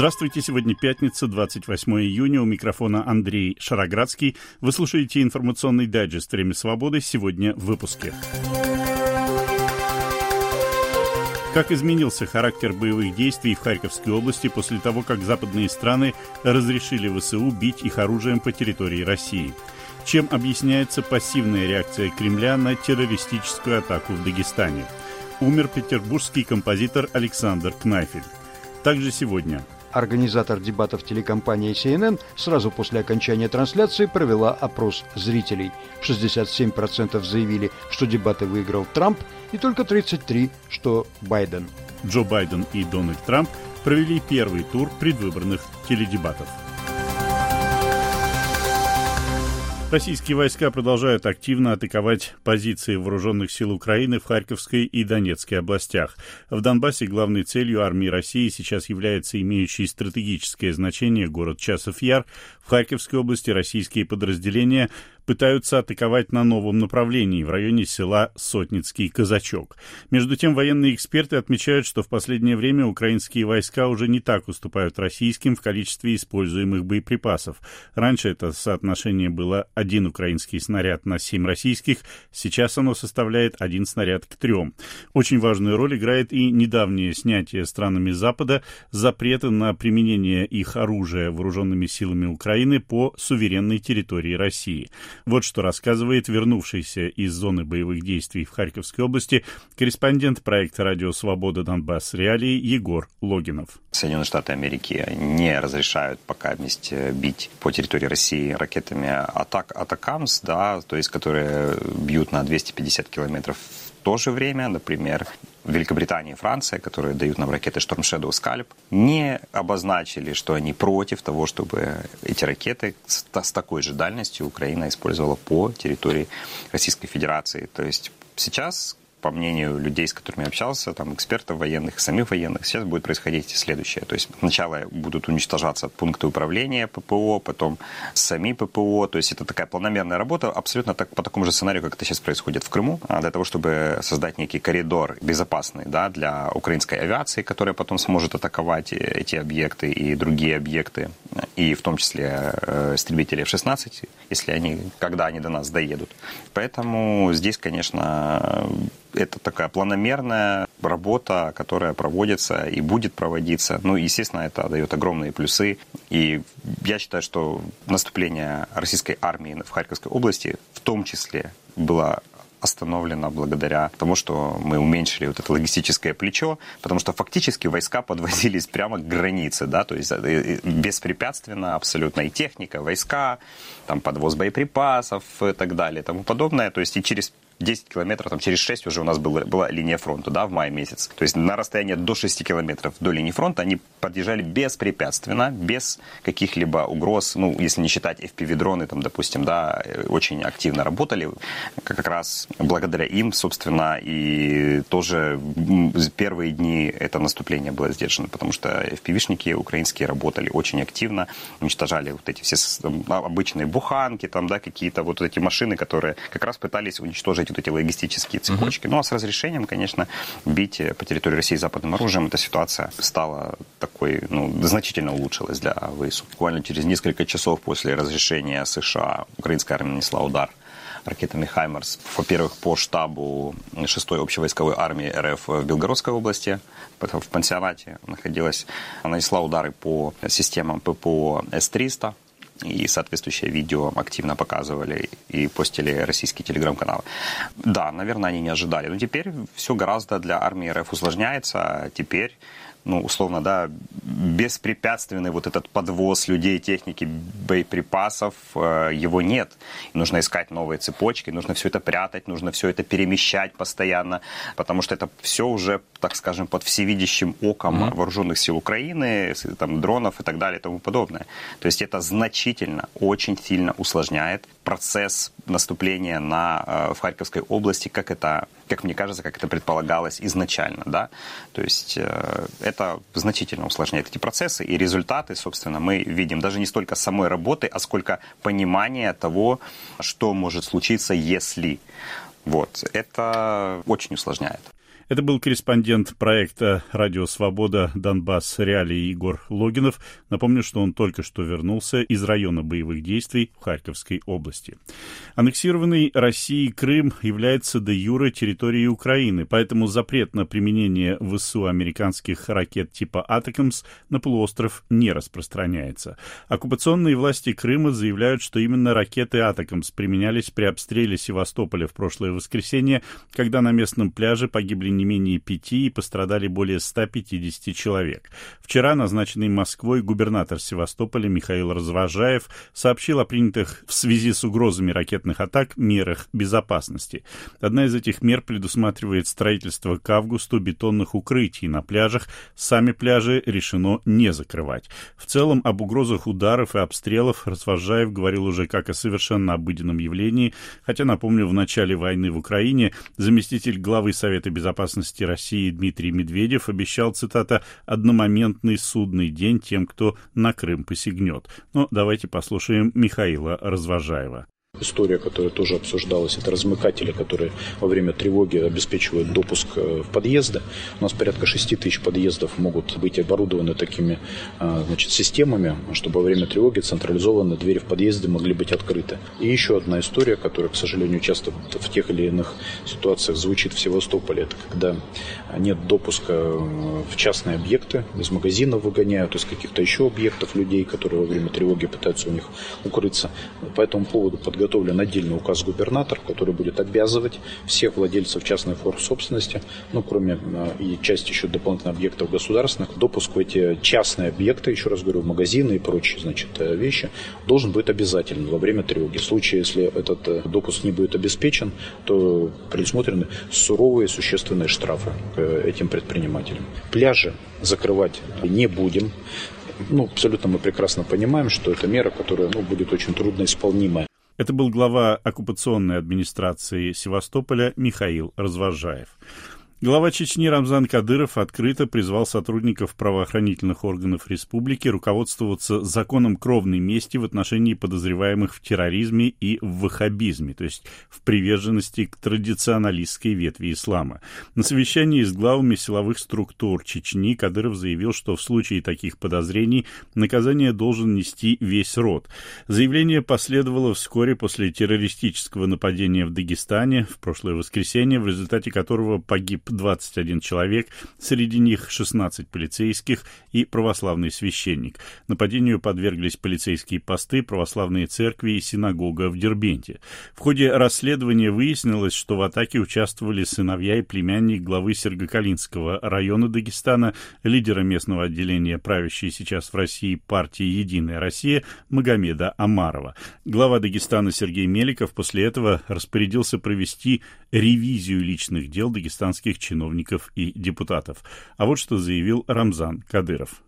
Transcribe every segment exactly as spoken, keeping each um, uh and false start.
Здравствуйте, сегодня пятница, двадцать восьмое июня, у микрофона Андрей Шароградский. Вы слушаете информационный дайджест «Время свободы», сегодня в выпуске. Как изменился характер боевых действий в Харьковской области после того, как западные страны разрешили ВСУ бить их оружием по территории России? Чем объясняется пассивная реакция Кремля на террористическую атаку в Дагестане? Умер петербургский композитор Александр Кнайфель. Также сегодня... Организатор дебатов телекомпании си эн эн сразу после окончания трансляции провела опрос зрителей. шестьдесят семь процентов заявили, что дебаты выиграл Трамп, и только тридцать три процента, что Байден. Джо Байден и Дональд Трамп провели первый тур предвыборных теледебатов. Российские войска продолжают активно атаковать позиции вооруженных сил Украины в Харьковской и Донецкой областях. В Донбассе главной целью армии России сейчас является имеющий стратегическое значение город Часов Яр. В Харьковской области российские подразделения пытаются атаковать на новом направлении в районе села Сотницкий Казачок. Между тем, военные эксперты отмечают, что в последнее время украинские войска уже не так уступают российским в количестве используемых боеприпасов. Раньше это соотношение было один украинский снаряд на семь российских, сейчас оно составляет один снаряд к трем. Очень важную роль играет и недавнее снятие странами Запада запрета на применение их оружия вооруженными силами Украины по суверенной территории России. Вот что рассказывает вернувшийся из зоны боевых действий в Харьковской области корреспондент проекта «Радио Свобода. Донбасс. Реалии» Егор Логинов. Соединенные Штаты Америки не разрешают пока вместе бить по территории России ракетами атак, атакамс, да, то есть которые бьют на двести пятьдесят километров. В то же время, например, Великобритания и Франция, которые дают нам ракеты Storm Shadow, Scalp, не обозначили, что они против того, чтобы эти ракеты с, с такой же дальностью Украина использовала по территории Российской Федерации. То есть сейчас, по мнению людей, с которыми я общался, там, экспертов военных, самих военных, сейчас будет происходить следующее. То есть сначала будут уничтожаться пункты управления ППО, потом сами ППО. То есть это такая планомерная работа, абсолютно так, по такому же сценарию, как это сейчас происходит в Крыму, для того, чтобы создать некий коридор безопасный, да, для украинской авиации, которая потом сможет атаковать эти объекты и другие объекты, и в том числе э, истребители эф шестнадцать, если они, когда они до нас доедут. Поэтому здесь, конечно, это такая планомерная работа, которая проводится и будет проводиться. Ну, естественно, это дает огромные плюсы. И я считаю, что наступление российской армии в Харьковской области в том числе было остановлено благодаря тому, что мы уменьшили вот это логистическое плечо, потому что фактически войска подвозились прямо к границе, да, то есть беспрепятственно абсолютно и техника, войска, там подвоз боеприпасов и так далее и тому подобное, то есть и через десять километров, там через шесть уже у нас была, была линия фронта, да, в мае месяце. То есть на расстоянии до шести километров до линии фронта они подъезжали беспрепятственно, без каких-либо угроз, ну, если не считать эф пи ви-дроны, там, допустим, да, очень активно работали. Как раз благодаря им, собственно, и тоже первые дни это наступление было сдержано, потому что эф пи ви-шники украинские работали очень активно, уничтожали вот эти все обычные буханки, там, да, какие-то вот эти машины, которые как раз пытались уничтожить вот эти логистические цепочки. Uh-huh. Ну, а с разрешением, конечно, бить по территории России западным оружием, эта ситуация стала такой, ну, значительно улучшилась для ВСУ. Буквально через несколько часов после разрешения США украинская армия нанесла удар ракетами «Хаймарс», во-первых, по штабу шестой общевойсковой армии эр эф в Белгородской области, в пансионате находилась, нанесла удары по системам ППО эс триста, и соответствующее видео активно показывали и постили российские телеграм-каналы. Да, наверное, они не ожидали. Но теперь все гораздо для армии эр эф усложняется. Теперь, ну, условно, да, беспрепятственный вот этот подвоз людей, техники, боеприпасов, его нет. И нужно искать новые цепочки, нужно все это прятать, нужно все это перемещать постоянно, потому что это все уже, так скажем, под всевидящим оком mm-hmm. вооруженных сил Украины, там, дронов и так далее и тому подобное. То есть это значительно, очень сильно усложняет процесс наступления на, в Харьковской области, как это, как мне кажется, как это предполагалось изначально, да. То есть это значительно усложняет эти процессы, и результаты, собственно, мы видим даже не столько самой работы, а сколько понимания того, что может случиться, если. Вот. Это очень усложняет. Это был корреспондент проекта «Радио Свобода. Донбасс. Реалии» Егор Логинов. Напомню, что он только что вернулся из района боевых действий в Харьковской области. Аннексированный Россией Крым является де-юре территорией Украины, поэтому запрет на применение в ВСУ американских ракет типа «Атакамс» на полуостров не распространяется. Оккупационные власти Крыма заявляют, что именно ракеты «Атакамс» применялись при обстреле Севастополя в прошлое воскресенье, когда на местном пляже погибли не менее пяти и пострадали более ста пятидесяти человек. Вчера назначенный Москвой губернатор Севастополя Михаил Развожаев сообщил о принятых в связи с угрозами ракетных атак мерах безопасности. Одна из этих мер предусматривает строительство к августу бетонных укрытий на пляжах. Сами пляжи решено не закрывать. В целом об угрозах ударов и обстрелов Развожаев говорил уже как о совершенно обыденном явлении, хотя, напомню, в начале войны в Украине заместитель главы Совета безопасности России Дмитрий Медведев обещал, цитата, «одномоментный судный день тем, кто на Крым посягнет». Но давайте послушаем Михаила Развожаева. История, которая тоже обсуждалась, это размыкатели, которые во время тревоги обеспечивают допуск в подъезды. У нас порядка шести тысяч подъездов могут быть оборудованы такими, значит, системами, чтобы во время тревоги централизованно двери в подъезды могли быть открыты. И еще одна история, которая, к сожалению, часто в тех или иных ситуациях звучит в Севастополе, это когда нет допуска в частные объекты, из магазинов выгоняют, из каких-то еще объектов людей, которые во время тревоги пытаются у них укрыться. По этому поводу подготовлены подготовлен отдельный указ губернатора, который будет обязывать всех владельцев частной форм собственности, ну, кроме и части еще дополнительных объектов государственных, допуск в эти частные объекты, еще раз говорю, магазины и прочие, значит, вещи, должен быть обязателен во время тревоги. В случае, если этот допуск не будет обеспечен, то предусмотрены суровые существенные штрафы этим предпринимателям. Пляжи закрывать не будем. Ну, абсолютно мы прекрасно понимаем, что это мера, которая, ну, будет очень трудно исполнимая. Это был глава оккупационной администрации Севастополя Михаил Развожаев. Глава Чечни Рамзан Кадыров открыто призвал сотрудников правоохранительных органов республики руководствоваться законом кровной мести в отношении подозреваемых в терроризме и в ваххабизме, то есть в приверженности к традиционалистской ветви ислама. На совещании с главами силовых структур Чечни Кадыров заявил, что в случае таких подозрений наказание должен нести весь род. Заявление последовало вскоре после террористического нападения в Дагестане в прошлое воскресенье, в результате которого погиб двадцать один человек, среди них шестнадцать полицейских и православный священник. Нападению подверглись полицейские посты, православные церкви и синагога в Дербенте. В ходе расследования выяснилось, что в атаке участвовали сыновья и племянник главы Сергокалинского района Дагестана, лидера местного отделения правящей сейчас в России партии «Единая Россия» Магомеда Омарова. Глава Дагестана Сергей Меликов после этого распорядился провести ревизию личных дел дагестанских чиновников и депутатов. А вот что заявил Рамзан Кадыров.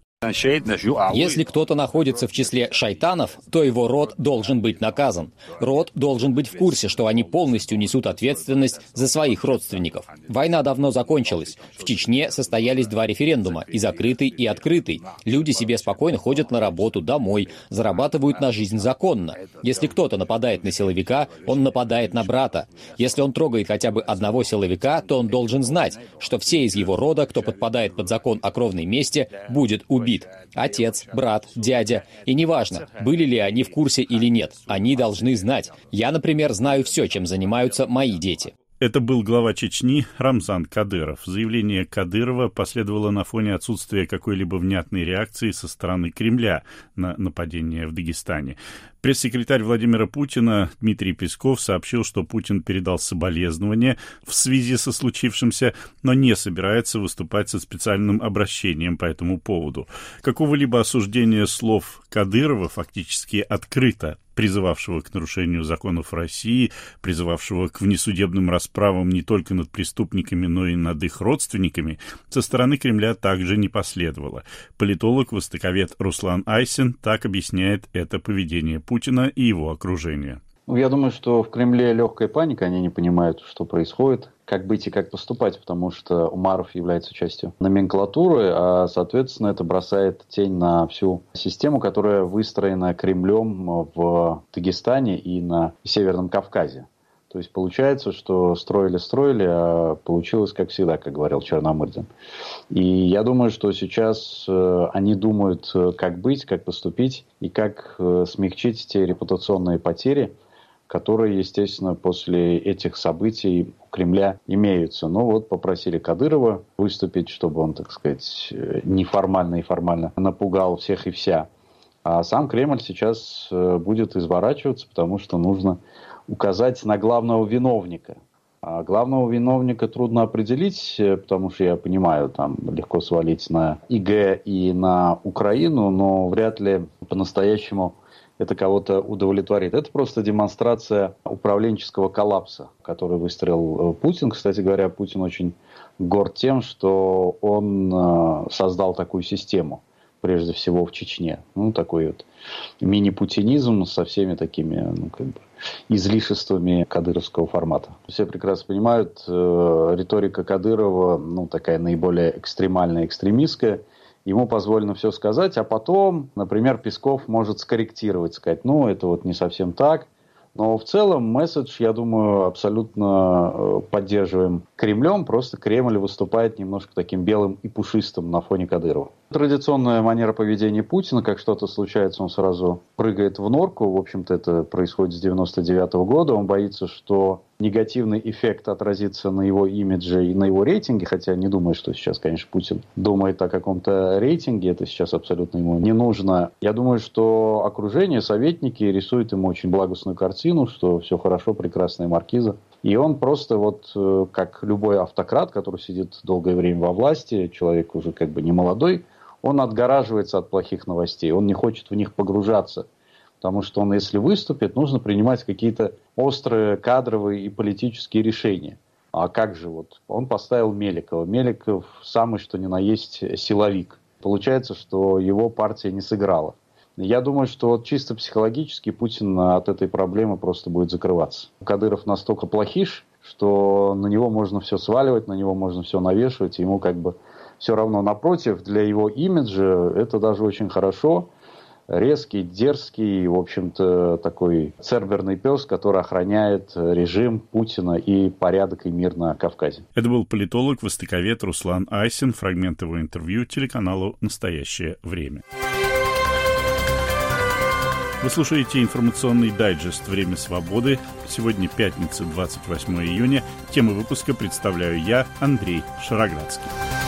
Если кто-то находится в числе шайтанов, то его род должен быть наказан. Род должен быть в курсе, что они полностью несут ответственность за своих родственников. Война давно закончилась. В Чечне состоялись два референдума, и закрытый, и открытый. Люди себе спокойно ходят на работу, домой, зарабатывают на жизнь законно. Если кто-то нападает на силовика, он нападает на брата. Если он трогает хотя бы одного силовика, то он должен знать, что все из его рода, кто подпадает под закон о кровной мести, будет убит. Отец, брат, дядя. И неважно, были ли они в курсе или нет, они должны знать. Я, например, знаю все, чем занимаются мои дети. Это был глава Чечни Рамзан Кадыров. Заявление Кадырова последовало на фоне отсутствия какой-либо внятной реакции со стороны Кремля на нападение в Дагестане. Пресс-секретарь Владимира Путина Дмитрий Песков сообщил, что Путин передал соболезнования в связи со случившимся, но не собирается выступать со специальным обращением по этому поводу. Какого-либо осуждения слов Кадырова, фактически открыто призывавшего к нарушению законов России, призывавшего к внесудебным расправам не только над преступниками, но и над их родственниками, со стороны Кремля также не последовало. Политолог, востоковед Руслан Айсин так объясняет это поведение Путина и его окружения. Ну, я думаю, что в Кремле легкая паника, они не понимают, что происходит, как быть и как поступать, потому что Умаров является частью номенклатуры, а, соответственно, это бросает тень на всю систему, которая выстроена Кремлем в Дагестане и на Северном Кавказе. То есть получается, что строили-строили, а получилось, как всегда, как говорил Черномырдин. И я думаю, что сейчас они думают, как быть, как поступить и как смягчить те репутационные потери, которые, естественно, после этих событий у Кремля имеются. Ну вот попросили Кадырова выступить, чтобы он, так сказать, неформально и формально напугал всех и вся. А сам Кремль сейчас будет изворачиваться, потому что нужно указать на главного виновника. А главного виновника трудно определить, потому что, я понимаю, там легко свалить на ИГ и на Украину, но вряд ли по-настоящему это кого-то удовлетворит. Это просто демонстрация управленческого коллапса, который выстроил Путин. Кстати говоря, Путин очень горд тем, что он создал такую систему, прежде всего в Чечне. Ну, такой вот мини-путинизм со всеми такими, ну, как бы, излишествами кадыровского формата. Все прекрасно понимают, э, риторика Кадырова, ну, такая наиболее экстремальная, экстремистская. Ему позволено все сказать, а потом, например, Песков может скорректировать, сказать, ну, это вот не совсем так. Но в целом месседж, я думаю, абсолютно поддерживаем Кремлем. Просто Кремль выступает немножко таким белым и пушистым на фоне Кадырова. Традиционная манера поведения Путина, как что-то случается, он сразу прыгает в норку. В общем-то, это происходит с девяносто девятого года. Он боится, что негативный эффект отразится на его имидже и на его рейтинге. Хотя не думаю, что сейчас, конечно, Путин думает о каком-то рейтинге. Это сейчас абсолютно ему не нужно. Я думаю, что окружение, советники рисуют ему очень благостную картину, что все хорошо, прекрасная маркиза. И он просто вот, как любой автократ, который сидит долгое время во власти, человек уже как бы не молодой, он отгораживается от плохих новостей, он не хочет в них погружаться. Потому что он, если выступит, нужно принимать какие-то острые кадровые и политические решения. А как же вот? Он поставил Меликова. Меликов самый что ни на есть силовик. Получается, что его партия не сыграла. Я думаю, что вот чисто психологически Путин от этой проблемы просто будет закрываться. Кадыров настолько плохиш, что на него можно все сваливать, на него можно все навешивать, ему как бы все равно. Напротив, для его имиджа это даже очень хорошо. Резкий, дерзкий, в общем-то, такой церберный пес, который охраняет режим Путина и порядок и мир на Кавказе. Это был политолог, востоковед Руслан Айсин. Фрагмент его интервью телеканалу «Настоящее время». Вы слушаете информационный дайджест «Время свободы». Сегодня пятница, двадцать восьмое июня. Тему выпуска представляю я, Андрей Шароградский.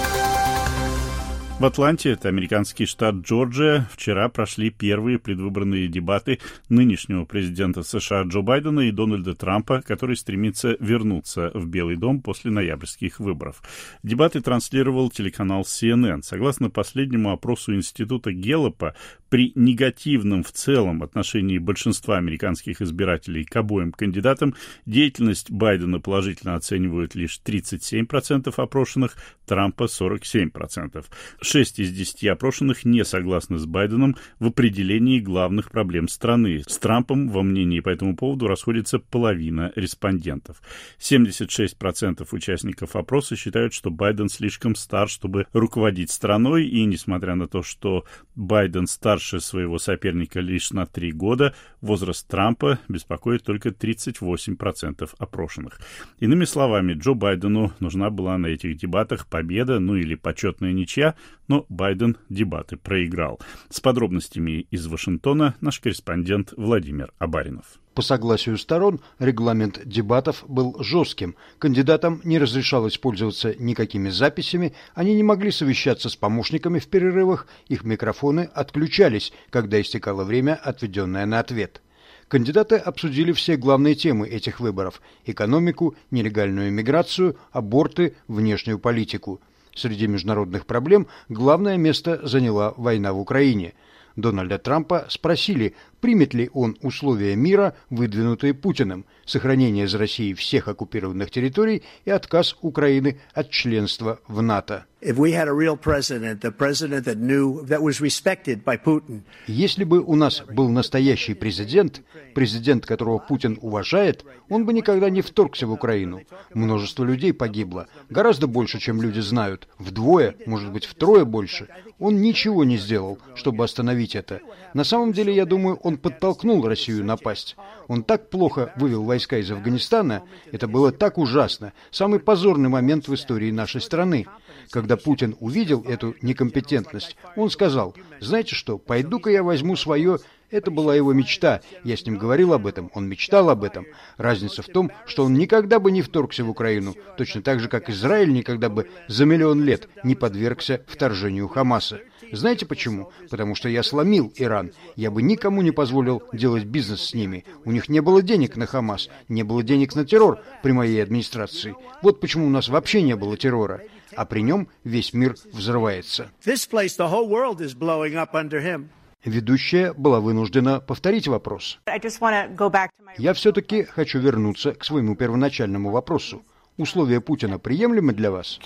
В Атланте, это американский штат Джорджия, вчера прошли первые предвыборные дебаты нынешнего президента США Джо Байдена и Дональда Трампа, который стремится вернуться в Белый дом после ноябрьских выборов. Дебаты транслировал телеканал си эн эн. Согласно последнему опросу Института Гэллопа, при негативном в целом отношении большинства американских избирателей к обоим кандидатам деятельность Байдена положительно оценивают лишь тридцать семь процентов опрошенных, Трампа сорок семь процентов. Шесть из десяти опрошенных не согласны с Байденом в определении главных проблем страны. С Трампом во мнении по этому поводу расходится половина респондентов. семьдесят шесть процентов участников опроса считают, что Байден слишком стар, чтобы руководить страной, и несмотря на то, что Байден старше своего соперника лишь на три года, возраст Трампа беспокоит только тридцать восемь процентов опрошенных. Иными словами, Джо Байдену нужна была на этих дебатах победа, ну или почетная ничья, но Байден дебаты проиграл. С подробностями из Вашингтона наш корреспондент Владимир Абаринов. По согласию сторон, регламент дебатов был жестким. Кандидатам не разрешалось пользоваться никакими записями, они не могли совещаться с помощниками в перерывах, их микрофоны отключались, когда истекало время, отведенное на ответ. Кандидаты обсудили все главные темы этих выборов – экономику, нелегальную миграцию, аборты, внешнюю политику. Среди международных проблем главное место заняла война в Украине. Дональда Трампа спросили, примет ли он условия мира, выдвинутые Путиным, сохранение из России всех оккупированных территорий и отказ Украины от членства в НАТО. Если бы у нас был настоящий президент, президент, которого Путин уважает, он бы никогда не вторгся в Украину. Множество людей погибло, гораздо больше, чем люди знают, вдвое, может быть, втрое больше. Он ничего не сделал, чтобы остановить это. На самом деле, я думаю, он он подтолкнул Россию напасть. Он так плохо вывел войска из Афганистана, это было так ужасно, самый позорный момент в истории нашей страны. Когда Путин увидел эту некомпетентность, он сказал: знаете что, пойду-ка я возьму свое. Это была его мечта. Я с ним говорил об этом, он мечтал об этом. Разница в том, что он никогда бы не вторгся в Украину, точно так же, как Израиль никогда бы за миллион лет не подвергся вторжению Хамаса. Знаете почему? Потому что я сломил Иран. Я бы никому не позволил делать бизнес с ними. У них не было денег на Хамас, не было денег на террор при моей администрации. Вот почему у нас вообще не было террора. А при нем весь мир взрывается. Ведущая была вынуждена повторить вопрос. Я все-таки хочу вернуться к своему первоначальному вопросу. Условия Путина приемлемы для вас?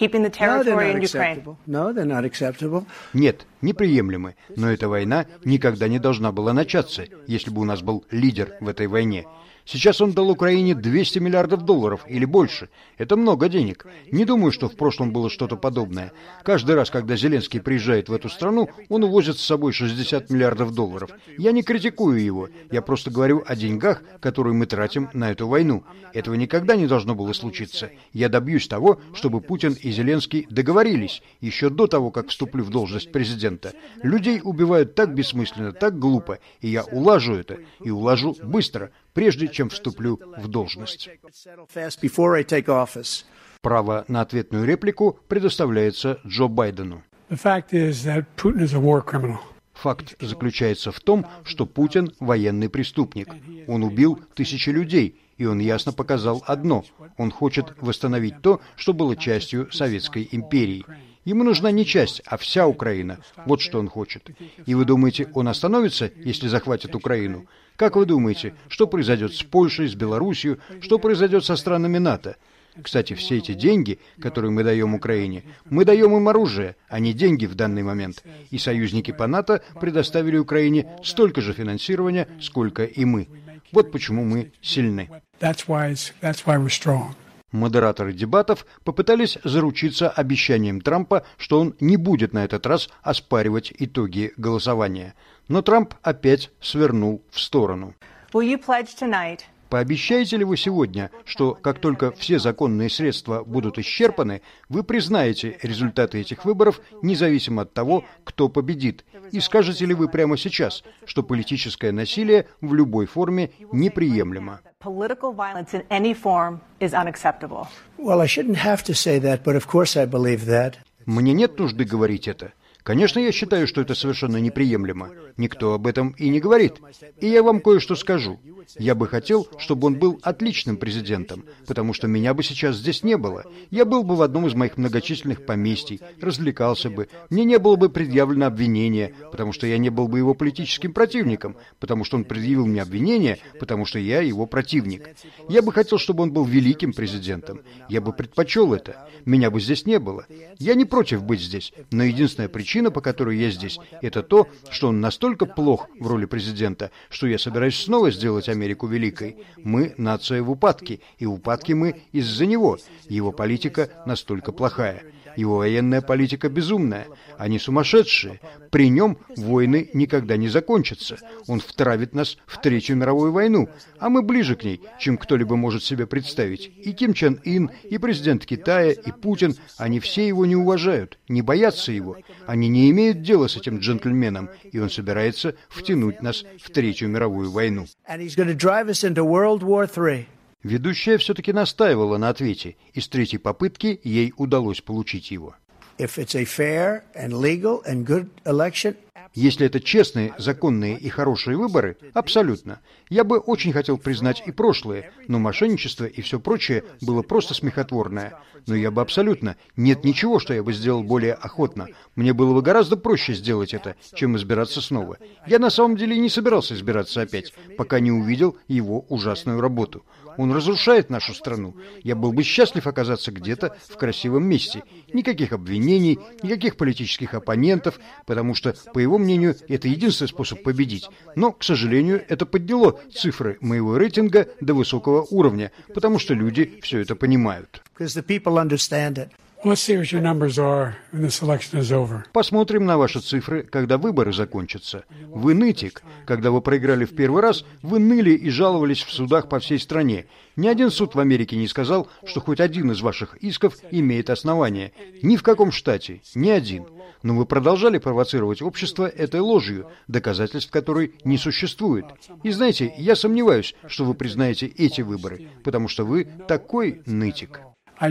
Нет, неприемлемы. Но эта война никогда не должна была начаться, если бы у нас был лидер в этой войне. Сейчас он дал Украине двести миллиардов долларов или больше. Это много денег. Не думаю, что в прошлом было что-то подобное. Каждый раз, когда Зеленский приезжает в эту страну, он увозит с собой шестьдесят миллиардов долларов. Я не критикую его. Я просто говорю о деньгах, которые мы тратим на эту войну. Этого никогда не должно было случиться. Я добьюсь того, чтобы Путин и Зеленский договорились еще до того, как вступлю в должность президента. Людей убивают так бессмысленно, так глупо, и я улажу это, и улажу быстро, прежде чем вступлю в должность. Право на ответную реплику предоставляется Джо Байдену. Факт заключается в том, что Путин военный преступник. Он убил тысячи людей, и он ясно показал одно. Он хочет восстановить то, что было частью Советской империи. Ему нужна не часть, а вся Украина. Вот что он хочет. И вы думаете, он остановится, если захватит Украину? Как вы думаете, что произойдет с Польшей, с Белоруссией, что произойдет со странами НАТО? Кстати, все эти деньги, которые мы даем Украине, мы даем им оружие, а не деньги в данный момент. И союзники по НАТО предоставили Украине столько же финансирования, сколько и мы. Вот почему мы сильны. Модераторы дебатов попытались заручиться обещанием Трампа, что он не будет на этот раз оспаривать итоги голосования. Но Трамп опять свернул в сторону. Пообещаете ли вы сегодня, что как только все законные средства будут исчерпаны, вы признаете результаты этих выборов, независимо от того, кто победит? И скажете ли вы прямо сейчас, что политическое насилие в любой форме неприемлемо? Мне нет нужды говорить это. Конечно, я считаю, что это совершенно неприемлемо. Никто об этом и не говорит. И я вам кое-что скажу. Я бы хотел, чтобы он был отличным президентом, потому что меня бы сейчас здесь не было. Я был бы в одном из моих многочисленных поместий, развлекался бы. Мне не было бы предъявлено обвинение, потому что я не был бы его политическим противником, потому что он предъявил мне обвинение, потому что я его противник. Я бы хотел, чтобы он был великим президентом. Я бы предпочел это. Меня бы здесь не было. Я не против быть здесь, но единственная причина, по которой я здесь, это то, что он настолько плох в роли президента, что я собираюсь снова сделать Америку великой. Мы нация в упадке, и в упадке мы из-за него. Его политика настолько плохая. Его военная политика безумная. Они сумасшедшие. При нем войны никогда не закончатся. Он втравит нас в Третью мировую войну, а мы ближе к ней, чем кто-либо может себе представить. И Ким Чен Ын, и президент Китая, и Путин, они все его не уважают, не боятся его. Они не имеют дела с этим джентльменом, и он собирается втянуть нас в Третью мировую войну. Ведущая все-таки настаивала на ответе, и с третьей попытки ей удалось получить его. Если это честные, законные и хорошие выборы, абсолютно. Я бы очень хотел признать и прошлое, но мошенничество и все прочее было просто смехотворное. Но я бы абсолютно... Нет ничего, что я бы сделал более охотно. Мне было бы гораздо проще сделать это, чем избираться снова. Я на самом деле не собирался избираться опять, пока не увидел его ужасную работу. Он разрушает нашу страну. Я был бы счастлив оказаться где-то в красивом месте. Никаких обвинений, никаких политических оппонентов, потому что, по его мнению, это единственный способ победить. Но, к сожалению, это подняло цифры моего рейтинга до высокого уровня, потому что люди все это понимают. Посмотрим на ваши цифры, когда выборы закончатся. Вы нытик. Когда вы проиграли в первый раз, вы ныли и жаловались в судах по всей стране. Ни один суд в Америке не сказал, что хоть один из ваших исков имеет основание. Ни в каком штате. Ни один. Но вы продолжали провоцировать общество этой ложью, доказательств которой не существует. И знаете, я сомневаюсь, что вы признаете эти выборы, потому что вы такой нытик.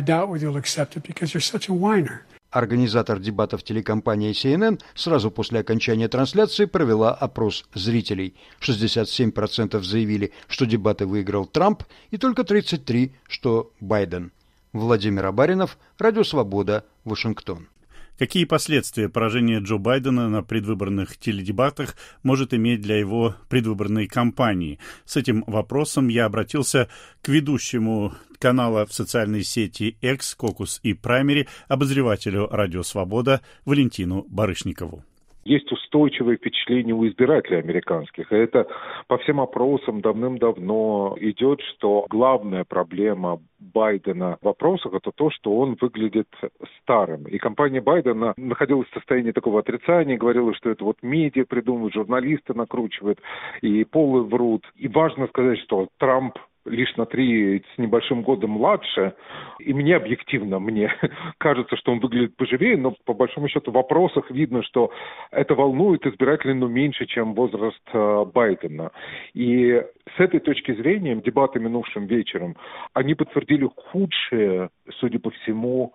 Организатор дебатов телекомпания си эн эн сразу после окончания трансляции провела опрос зрителей. шестьдесят семь процентов заявили, что дебаты выиграл Трамп, и только тридцать три процента, что Байден. Владимир Абаринов, Радио Свобода, Вашингтон. Какие последствия поражения Джо Байдена на предвыборных теледебатах может иметь для его предвыборной кампании? С этим вопросом я обратился к ведущему канала в социальной сети X, Caucus и Primary, обозревателю «Радио Свобода» Валентину Барышникову. Есть устойчивое впечатление у избирателей американских. И это по всем опросам давным-давно идет, что главная проблема Байдена в вопросах — это то, что он выглядит старым. И кампания Байдена находилась в состоянии такого отрицания, говорила, что это вот медиа придумывают, журналисты накручивают, и полы врут. И важно сказать, что Трамп лишь на три с небольшим года младше, и мне объективно, мне кажется, что он выглядит поживее, но по большому счету в вопросах видно, что это волнует избирателей, но меньше, чем возраст э, Байдена. И с этой точки зрения дебаты минувшим вечером, они подтвердили худшие, судя по всему,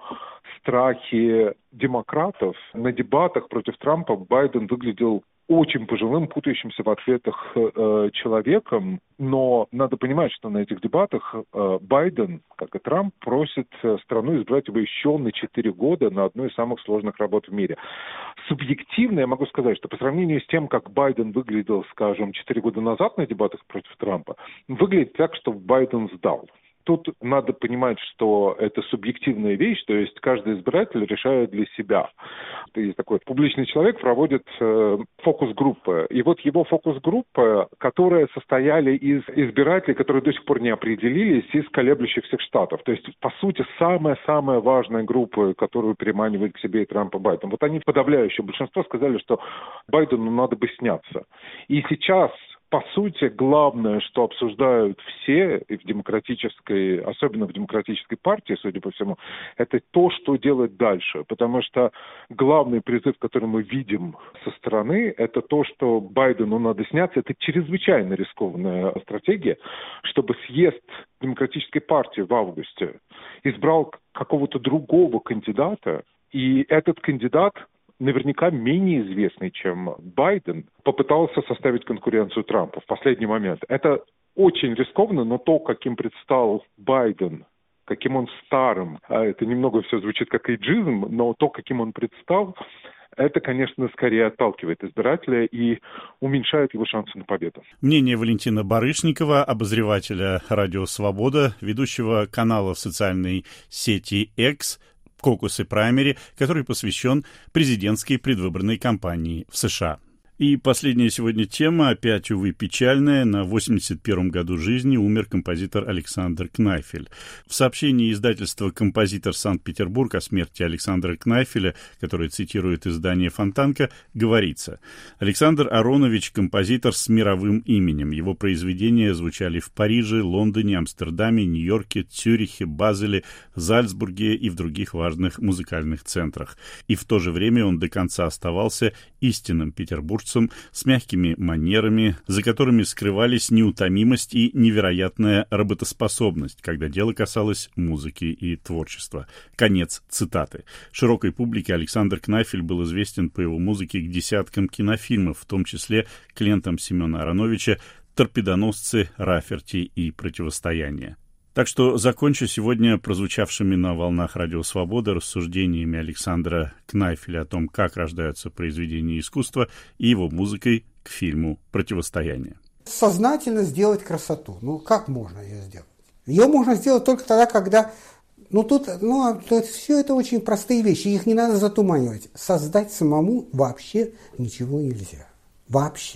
страхи демократов. На дебатах против Трампа Байден выглядел очень пожилым, путающимся в ответах э, человеком, но надо понимать, что на этих дебатах э, Байден, как и Трамп, просит страну избрать его еще на четыре года на одну из самых сложных работ в мире. Субъективно я могу сказать, что по сравнению с тем, как Байден выглядел, скажем, четыре года назад на дебатах против Трампа, выглядит так, что Байден сдал. Тут надо понимать, что это субъективная вещь, то есть каждый избиратель решает для себя. Есть такой публичный человек, проводит э, фокус-группы. И вот его фокус-группа, которые состояли из избирателей, которые до сих пор не определились, из колеблющихся штатов. То есть, по сути, самая-самая важная группа, которую переманивает к себе и Трампа Байден. Вот они, подавляющее большинство, сказали, что Байдену надо бы сняться. И сейчас... По сути, главное, что обсуждают все, и в демократической, особенно в демократической партии, судя по всему, это то, что делать дальше. Потому что главный призыв, который мы видим со стороны, это то, что Байдену надо сняться. Это чрезвычайно рискованная стратегия, чтобы съезд демократической партии в августе избрал какого-то другого кандидата, и этот кандидат, наверняка менее известный, чем Байден, попытался составить конкуренцию Трампу в последний момент. Это очень рискованно, но то, каким предстал Байден, каким он старым, а это немного все звучит как эйджизм, но то, каким он предстал, это, конечно, скорее отталкивает избирателя и уменьшает его шансы на победу. Мнение Валентина Барышникова, обозревателя «Радио Свобода», ведущего канала в социальной сети X, Caucus и Primary, который посвящен президентской предвыборной кампании в США. И последняя сегодня тема, опять, увы, печальная. На восемьдесят первом году жизни умер композитор Александр Кнайфель. В сообщении издательства «Композитор Санкт-Петербург» о смерти Александра Кнайфеля, которое цитирует издание «Фонтанка», говорится: Александр Аронович – композитор с мировым именем. Его произведения звучали в Париже, Лондоне, Амстердаме, Нью-Йорке, Цюрихе, Базеле, Зальцбурге и в других важных музыкальных центрах. И в то же время он до конца оставался истинным петербуржцем, с мягкими манерами, за которыми скрывались неутомимость и невероятная работоспособность, когда дело касалось музыки и творчества. Конец цитаты. Широкой публике Александр Кнайфель был известен по его музыке к десяткам кинофильмов, в том числе к лентам Семена Ароновича «Торпедоносцы», «Рафферти» и «Противостояние». Так что закончу сегодня прозвучавшими на волнах Радио Свобода рассуждениями Александра Кнайфеля о том, как рождаются произведения искусства, и его музыкой к фильму «Противостояние». Сознательно сделать красоту. Ну, как можно ее сделать? Ее можно сделать только тогда, когда... Ну, тут, ну, тут все это очень простые вещи, их не надо затуманивать. Создать самому вообще ничего нельзя. Вообще.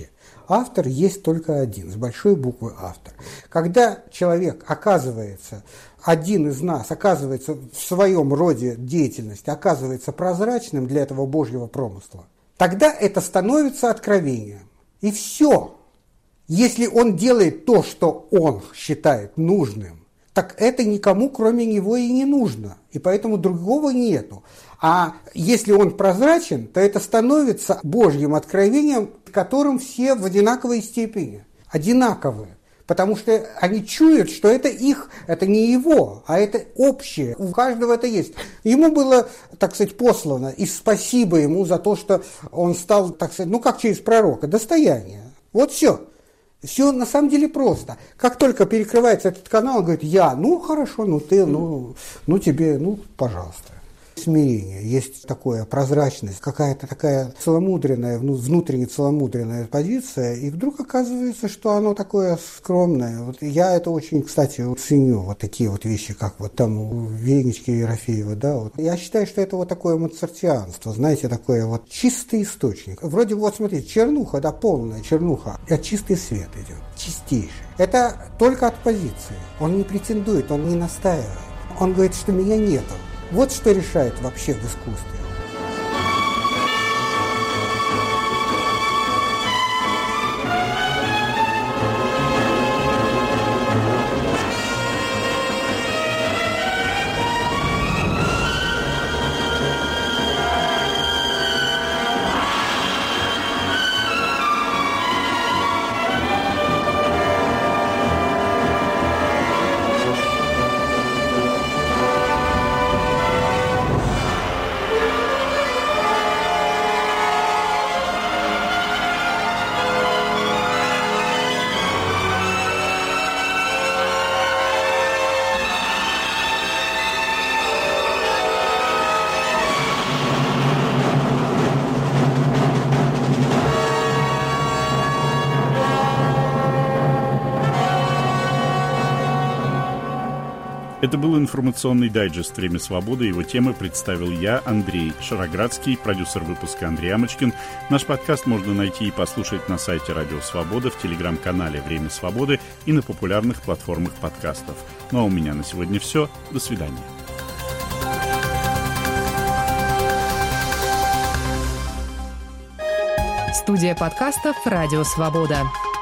автор есть только один, с большой буквы автор. Когда человек оказывается, один из нас оказывается в своем роде деятельности, оказывается прозрачным для этого Божьего промысла, тогда это становится откровением. И все. Если он делает то, что он считает нужным, так это никому, кроме него, и не нужно. И поэтому другого нету. А если он прозрачен, то это становится Божьим откровением, которым все в одинаковой степени. Одинаковые. Потому что они чуют, что это их, это не его, а это общее. У каждого это есть. Ему было, так сказать, послано, и спасибо ему за то, что он стал, так сказать, ну как через пророка, достояние. Вот все. Все на самом деле просто. Как только перекрывается этот канал, он говорит, я, ну хорошо, ну ты, ну, ну тебе, ну пожалуйста. Смирение, есть такое, прозрачность, какая-то такая целомудренная, внутренне целомудренная позиция, и вдруг оказывается, что оно такое скромное. Вот я это очень, кстати, вот ценю, вот такие вот вещи, как вот там у Венечки Ерофеева, да, вот. Я считаю, что это вот такое моцартианство, знаете, такое вот чистый источник. Вроде вот, смотрите, чернуха, да, полная чернуха, а чистый свет идет, чистейший. Это только от позиции, он не претендует, он не настаивает, он говорит, что меня нету. Вот что решает вообще в искусстве. Это был информационный дайджест «Время свободы». Его темы представил я, Андрей Шароградский, продюсер выпуска Андрей Амочкин. Наш подкаст можно найти и послушать на сайте Радио Свобода, в телеграм-канале «Время свободы» и на популярных платформах подкастов. Ну а у меня на сегодня все. До свидания. Студия подкастов «Радио Свобода».